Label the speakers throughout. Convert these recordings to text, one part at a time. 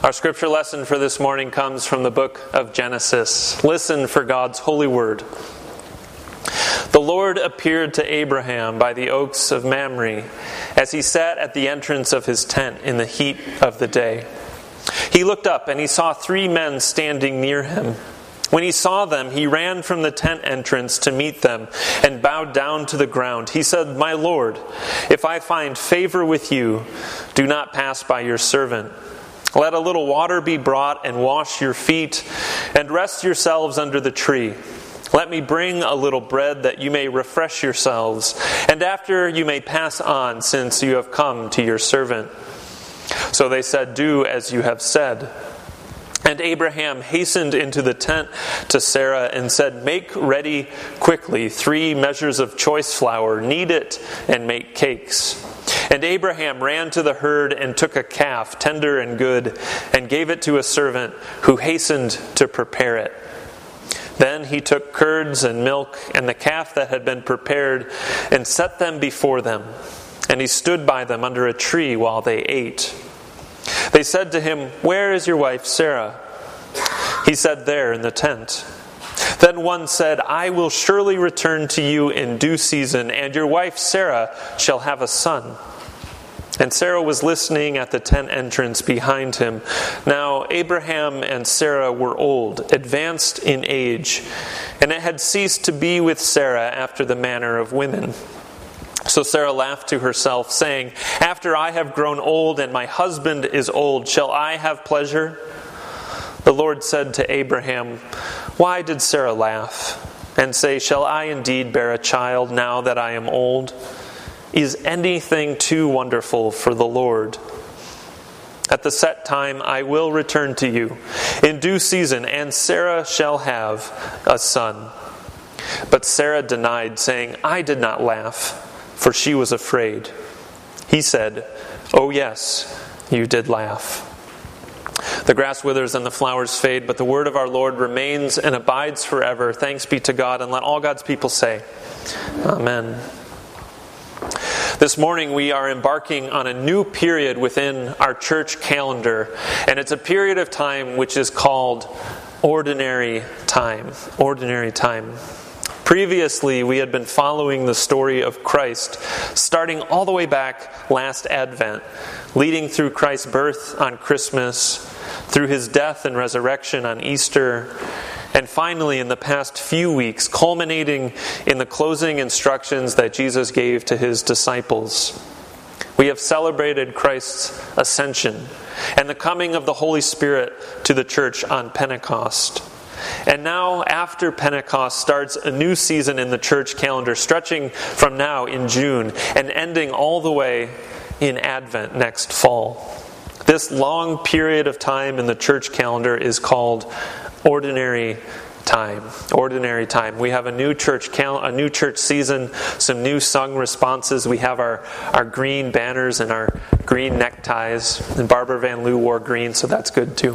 Speaker 1: Our scripture lesson for this morning comes from the book of Genesis. Listen for God's holy word. The Lord appeared to Abraham by the oaks of Mamre as he sat at the entrance of his tent in the heat of the day. He looked up and he saw 3 men standing near him. When he saw them, he ran from the tent entrance to meet them and bowed down to the ground. He said, "My Lord, if I find favor with you, do not pass by your servant. Let a little water be brought and wash your feet and rest yourselves under the tree. Let me bring a little bread that you may refresh yourselves, and after you may pass on, since you have come to your servant." So they said, "Do as you have said." And Abraham hastened into the tent to Sarah and said, "Make ready quickly 3 measures of choice flour, knead it, and make cakes." And Abraham ran to the herd and took a calf, tender and good, and gave it to a servant who hastened to prepare it. Then he took curds and milk and the calf that had been prepared and set them before them. And he stood by them under a tree while they ate. They said to him, "Where is your wife Sarah?" He said, "There in the tent." Then one said, "I will surely return to you in due season, and your wife Sarah shall have a son." And Sarah was listening at the tent entrance behind him. Now Abraham and Sarah were old, advanced in age, and it had ceased to be with Sarah after the manner of women. So Sarah laughed to herself, saying, "After I have grown old and my husband is old, shall I have pleasure?" The Lord said to Abraham, "Why did Sarah laugh and say, 'Shall I indeed bear a child now that I am old?' Is anything too wonderful for the Lord? At the set time I will return to you in due season, and Sarah shall have a son." But Sarah denied, saying, "I did not laugh," for she was afraid. He said, "Oh yes, you did laugh." The grass withers and the flowers fade, but the word of our Lord remains and abides forever. Thanks be to God, and let all God's people say, Amen. This morning we are embarking on a new period within our church calendar, and it's a period of time which is called ordinary time. Ordinary time. Previously, we had been following the story of Christ, starting all the way back last Advent, leading through Christ's birth on Christmas, through his death and resurrection on Easter, and finally in the past few weeks, culminating in the closing instructions that Jesus gave to his disciples. We have celebrated Christ's ascension and the coming of the Holy Spirit to the church on Pentecost. And now, after Pentecost, starts a new season in the church calendar, stretching from now in June and ending all the way in Advent next fall. This long period of time in the church calendar is called ordinary time. Ordinary time. We have a new church season, some new sung responses. We have our green banners and our green neckties. And Barbara Van Loo wore green, so that's good too.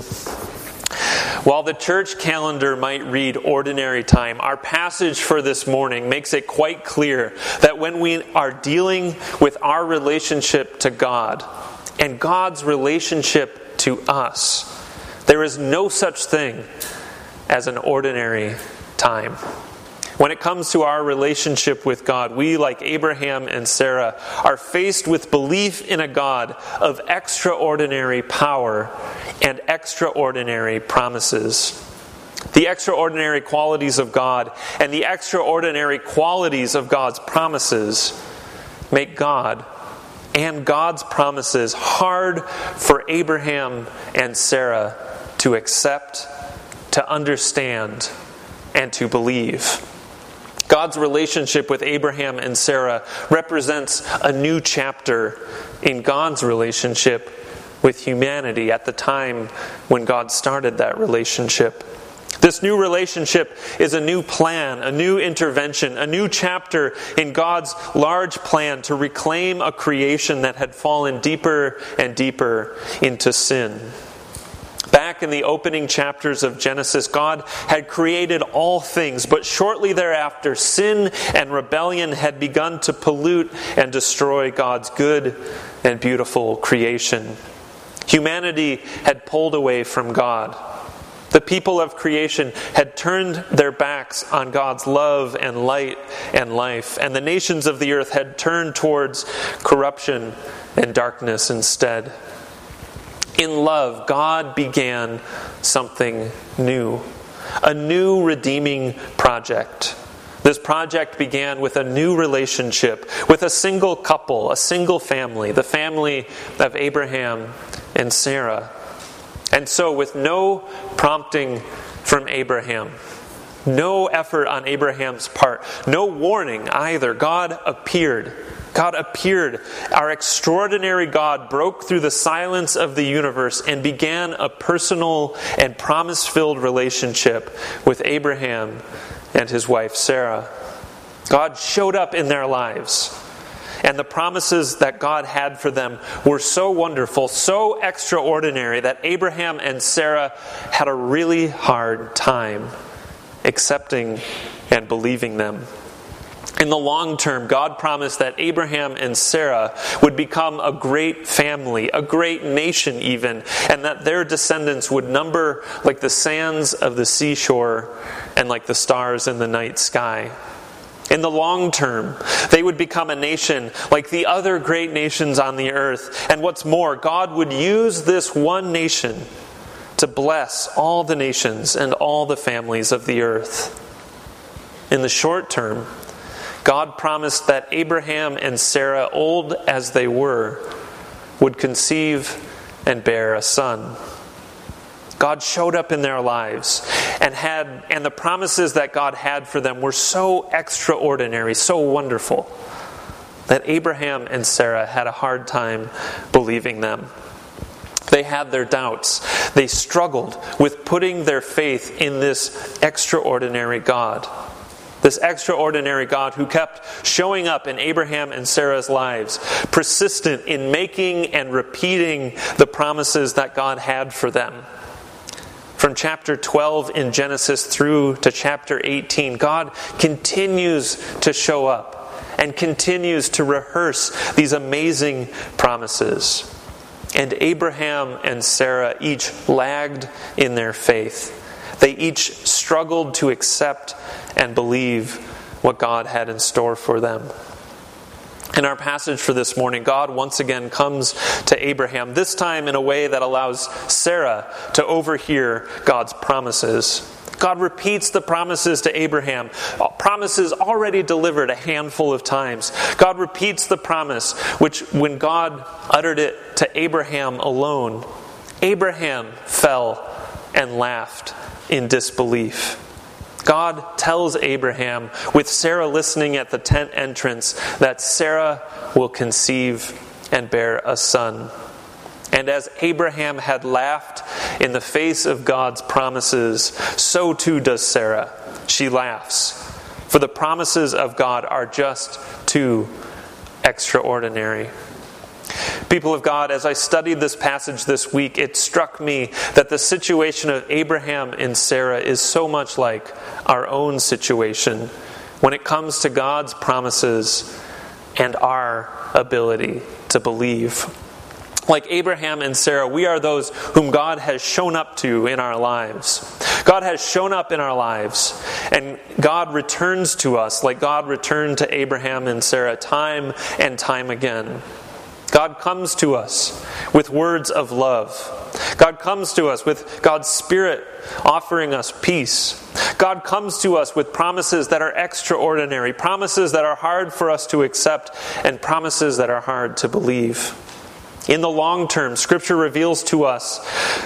Speaker 1: While the church calendar might read ordinary time, our passage for this morning makes it quite clear that when we are dealing with our relationship to God and God's relationship to us, there is no such thing as an ordinary time. When it comes to our relationship with God, we, like Abraham and Sarah, are faced with belief in a God of extraordinary power and extraordinary promises. The extraordinary qualities of God and the extraordinary qualities of God's promises make God and God's promises hard for Abraham and Sarah to accept, to understand, and to believe. God's relationship with Abraham and Sarah represents a new chapter in God's relationship with humanity at the time when God started that relationship. This new relationship is a new plan, a new intervention, a new chapter in God's large plan to reclaim a creation that had fallen deeper and deeper into sin. Back in the opening chapters of Genesis, God had created all things, but shortly thereafter, sin and rebellion had begun to pollute and destroy God's good and beautiful creation. Humanity had pulled away from God. The people of creation had turned their backs on God's love and light and life, and the nations of the earth had turned towards corruption and darkness instead. In love, God began something new, a new redeeming project. This project began with a new relationship, with a single couple, a single family, the family of Abraham and Sarah. And so, with no prompting from Abraham, no effort on Abraham's part, no warning either, God appeared. God appeared. Our extraordinary God broke through the silence of the universe and began a personal and promise-filled relationship with Abraham and his wife Sarah. God showed up in their lives. And the promises that God had for them were so wonderful, so extraordinary, that Abraham and Sarah had a really hard time accepting and believing them. In the long term, God promised that Abraham and Sarah would become a great family, a great nation even, and that their descendants would number like the sands of the seashore and like the stars in the night sky. In the long term, they would become a nation like the other great nations on the earth. And what's more, God would use this one nation to bless all the nations and all the families of the earth. In the short term, God promised that Abraham and Sarah, old as they were, would conceive and bear a son. God showed up in their lives, and the promises that God had for them were so extraordinary, so wonderful, that Abraham and Sarah had a hard time believing them. They had their doubts. They struggled with putting their faith in this extraordinary God. This extraordinary God who kept showing up in Abraham and Sarah's lives, persistent in making and repeating the promises that God had for them. From chapter 12 in Genesis through to chapter 18, God continues to show up and continues to rehearse these amazing promises. And Abraham and Sarah each lagged in their faith. They each struggled to accept and believe what God had in store for them. In our passage for this morning, God once again comes to Abraham, this time in a way that allows Sarah to overhear God's promises. God repeats the promises to Abraham, promises already delivered a handful of times. God repeats the promise, which when God uttered it to Abraham alone, Abraham fell and laughed in disbelief. God tells Abraham, with Sarah listening at the tent entrance, that Sarah will conceive and bear a son. And as Abraham had laughed in the face of God's promises, so too does Sarah. She laughs, for the promises of God are just too extraordinary. People of God, as I studied this passage this week, it struck me that the situation of Abraham and Sarah is so much like our own situation when it comes to God's promises and our ability to believe. Like Abraham and Sarah, we are those whom God has shown up to in our lives. God has shown up in our lives, and God returns to us like God returned to Abraham and Sarah time and time again. God comes to us with words of love. God comes to us with God's Spirit offering us peace. God comes to us with promises that are extraordinary, promises that are hard for us to accept, and promises that are hard to believe. In the long term, Scripture reveals to us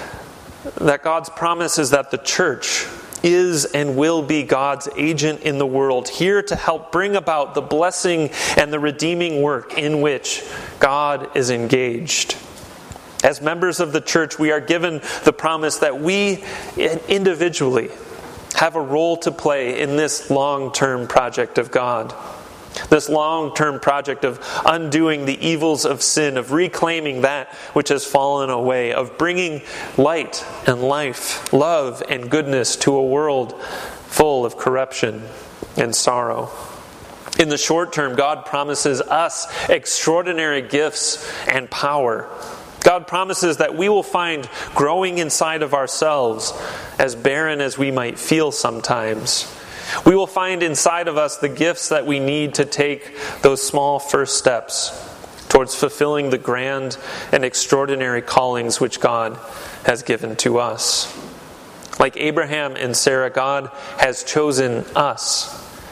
Speaker 1: that God's promise is that the church is and will be God's agent in the world, here to help bring about the blessing and the redeeming work in which God is engaged. As members of the church, we are given the promise that we individually have a role to play in this long-term project of God. This long-term project of undoing the evils of sin, of reclaiming that which has fallen away, of bringing light and life, love and goodness to a world full of corruption and sorrow. In the short term, God promises us extraordinary gifts and power. God God promises that we will find growing inside of ourselves, as barren as we might feel sometimes. We will find inside of us the gifts that we need to take those small first steps towards fulfilling the grand and extraordinary callings which God has given to us. Like Abraham and Sarah, God has chosen us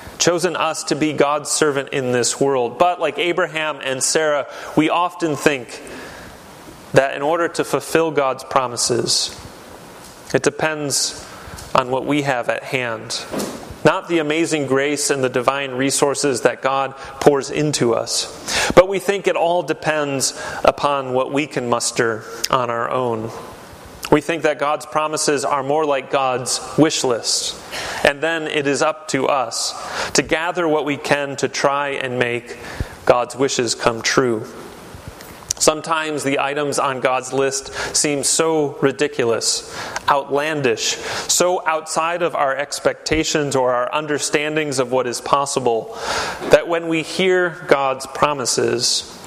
Speaker 1: to be God's servant in this world. But like Abraham and Sarah, we often think that in order to fulfill God's promises, it depends on what we have at hand, not the amazing grace and the divine resources that God pours into us. But we think it all depends upon what we can muster on our own. We think that God's promises are more like God's wish list. And then it is up to us to gather what we can to try and make God's wishes come true. Sometimes the items on God's list seem so ridiculous, outlandish, so outside of our expectations or our understandings of what is possible, that when we hear God's promises,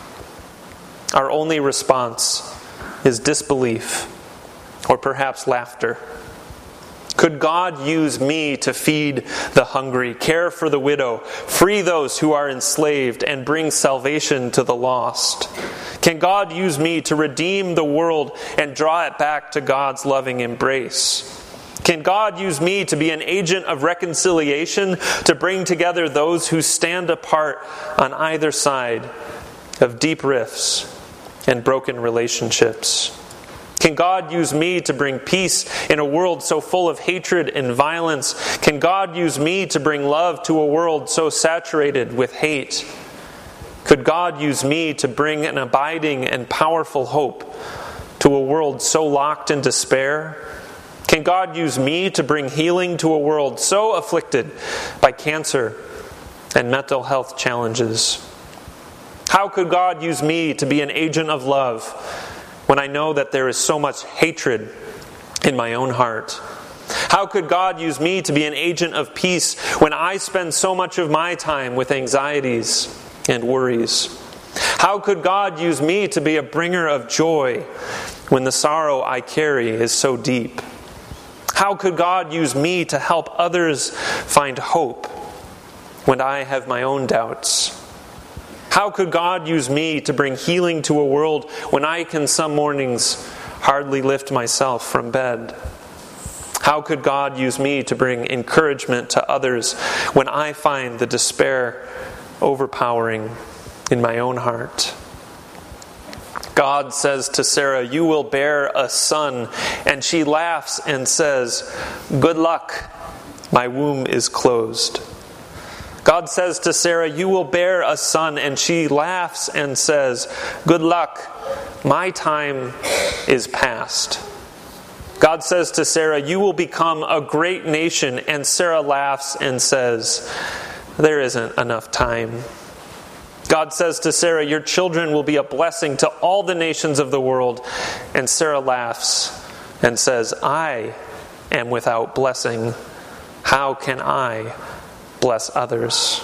Speaker 1: our only response is disbelief or perhaps laughter. Could God use me to feed the hungry, care for the widow, free those who are enslaved, and bring salvation to the lost? Can God use me to redeem the world and draw it back to God's loving embrace? Can God use me to be an agent of reconciliation, to bring together those who stand apart on either side of deep rifts and broken relationships? Can God use me to bring peace in a world so full of hatred and violence? Can God use me to bring love to a world so saturated with hate? Could God use me to bring an abiding and powerful hope to a world so locked in despair? Can God use me to bring healing to a world so afflicted by cancer and mental health challenges? How could God use me to be an agent of love when I know that there is so much hatred in my own heart? How could God use me to be an agent of peace when I spend so much of my time with anxieties and worries? How could God use me to be a bringer of joy when the sorrow I carry is so deep? How could God use me to help others find hope when I have my own doubts? How could God use me to bring healing to a world when I can some mornings hardly lift myself from bed? How could God use me to bring encouragement to others when I find the despair overpowering in my own heart? God says to Sarah, "You will bear a son," and she laughs and says, "Good luck, my womb is closed." God says to Sarah, "You will bear a son," and she laughs and says, "Good luck, my time is past." God says to Sarah, "You will become a great nation," and Sarah laughs and says, "There isn't enough time." God says to Sarah, "Your children will be a blessing to all the nations of the world," and Sarah laughs and says, "I am without blessing. How can I bless others?"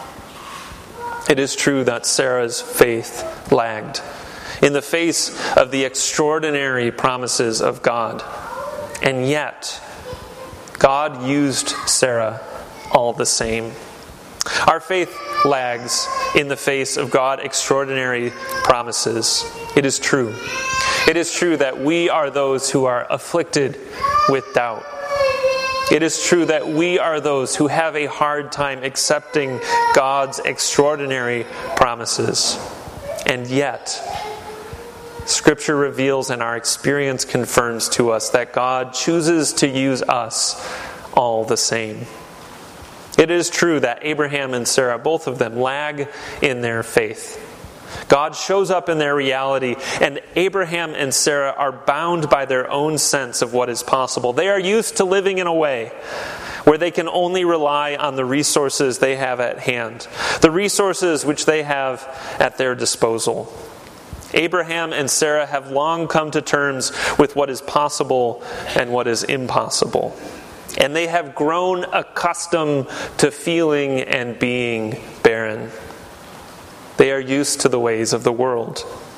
Speaker 1: It is true that Sarah's faith lagged in the face of the extraordinary promises of God. And yet, God used Sarah all the same. Our faith lags in the face of God's extraordinary promises. It is true. It is true that we are those who are afflicted with doubt. It is true that we are those who have a hard time accepting God's extraordinary promises. And yet, Scripture reveals and our experience confirms to us that God chooses to use us all the same. It is true that Abraham and Sarah, both of them, lag in their faith. God shows up in their reality, and Abraham and Sarah are bound by their own sense of what is possible. They are used to living in a way where they can only rely on the resources they have at hand, the resources which they have at their disposal. Abraham and Sarah have long come to terms with what is possible and what is impossible. And they have grown accustomed to feeling and being barren. They are used to the ways of the world.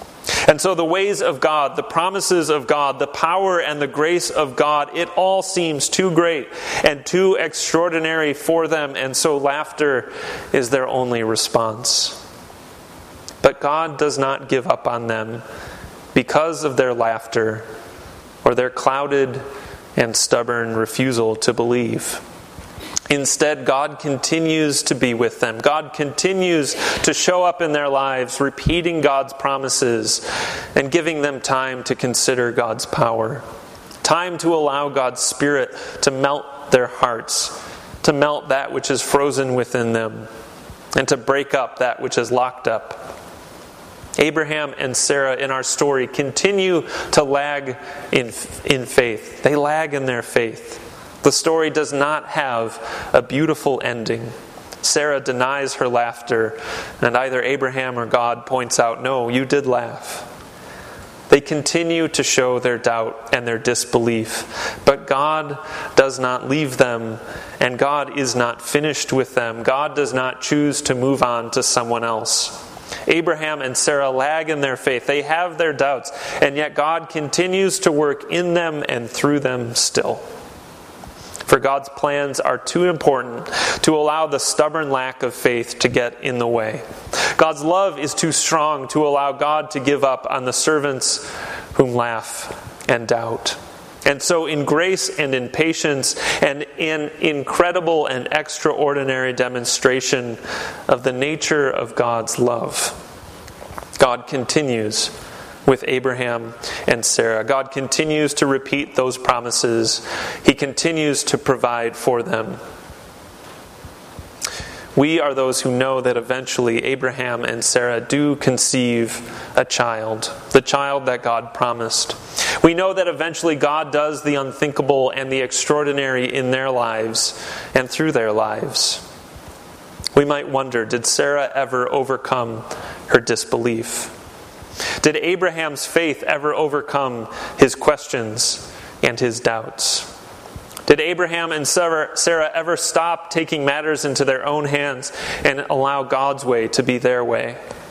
Speaker 1: And so the ways of God, the promises of God, the power and the grace of God, it all seems too great and too extraordinary for them, and so laughter is their only response. But God does not give up on them because of their laughter or their clouded and stubborn refusal to believe. Instead, God continues to be with them. God continues to show up in their lives, repeating God's promises and giving them time to consider God's power. Time to allow God's Spirit to melt their hearts, to melt that which is frozen within them, and to break up that which is locked up. Abraham and Sarah in our story continue to lag in faith. They lag in their faith. The story does not have a beautiful ending. Sarah denies her laughter, and either Abraham or God points out, "No, you did laugh." They continue to show their doubt and their disbelief, but God does not leave them, and God is not finished with them. God does not choose to move on to someone else. Abraham and Sarah lag in their faith. They have their doubts, and yet God continues to work in them and through them still. For God's plans are too important to allow the stubborn lack of faith to get in the way. God's love is too strong to allow God to give up on the servants whom laugh and doubt. And so in grace and in patience and in incredible and extraordinary demonstration of the nature of God's love, God continues with Abraham and Sarah. God continues to repeat those promises. He continues to provide for them. We are those who know that eventually Abraham and Sarah do conceive a child, the child that God promised. We know that eventually God does the unthinkable and the extraordinary in their lives and through their lives. We might wonder, did Sarah ever overcome her disbelief? Did Abraham's faith ever overcome his questions and his doubts? Did Abraham and Sarah ever stop taking matters into their own hands and allow God's way to be their way?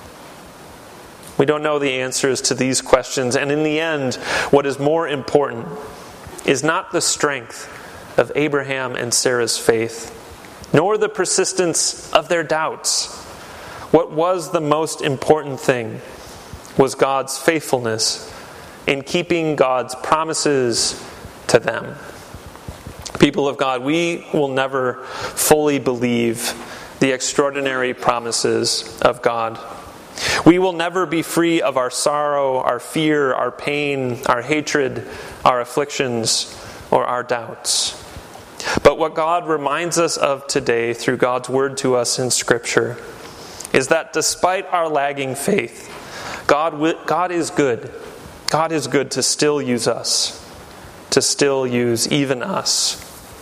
Speaker 1: We don't know the answers to these questions, and in the end, what is more important is not the strength of Abraham and Sarah's faith, nor the persistence of their doubts. What was the most important thing was God's faithfulness in keeping God's promises to them. People of God, we will never fully believe the extraordinary promises of God. We will never be free of our sorrow, our fear, our pain, our hatred, our afflictions, or our doubts. But what God reminds us of today through God's word to us in Scripture is that despite our lagging faith, God is good. God is good to still use us, to still use even us.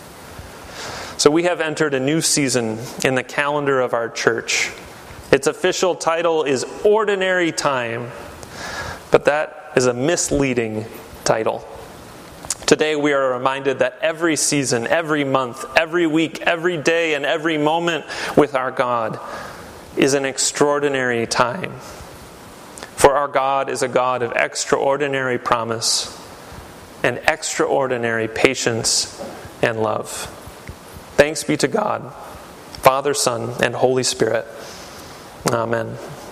Speaker 1: So we have entered a new season in the calendar of our church. Its official title is Ordinary Time, but that is a misleading title. Today we are reminded that every season, every month, every week, every day, and every moment with our God is an extraordinary time. For our God is a God of extraordinary promise and extraordinary patience and love. Thanks be to God, Father, Son, and Holy Spirit. Amen.